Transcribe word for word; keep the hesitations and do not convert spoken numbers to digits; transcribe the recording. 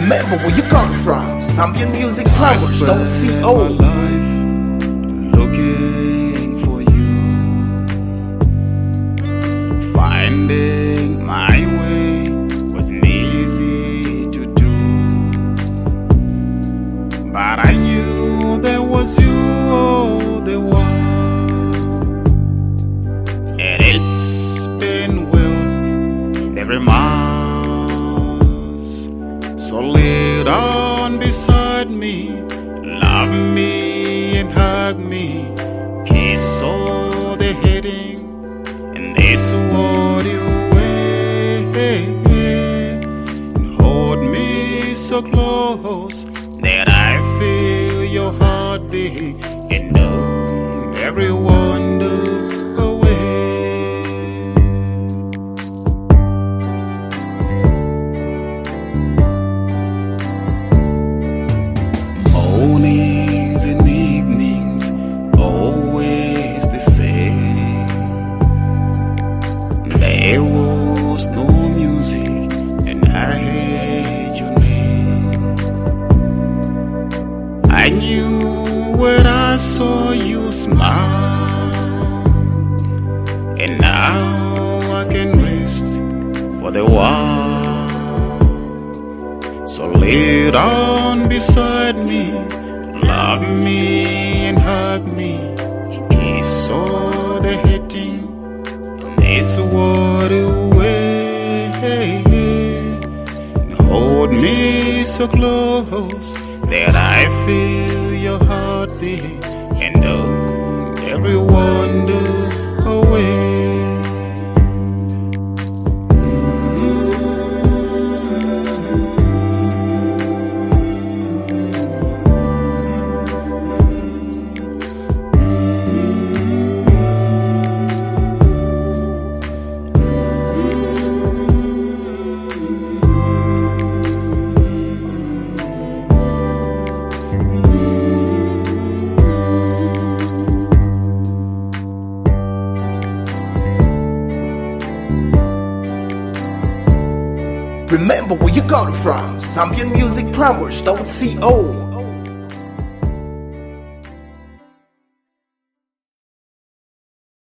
Remember where you come from. Zambian Music Plumbers dot co. Looking for you, finding my way wasn't easy to do, but I knew there was you all the while, and it's been with every miles. So lay down beside me, love me and hug me, kiss all the headings and this what you way, and hold me so close that I feel your heartbeat and know every wonder away. Mornings and evenings, always the same. There was no music and I heard your name. I knew when I saw you smile, and now I can rest for the while. So lay down beside me, love me and hug me, kiss all the hating, this what away, and hold me so close that I feel your heartbeat and know every wonder away. Remember where you got it from. Zambian Music Plumbers dot co.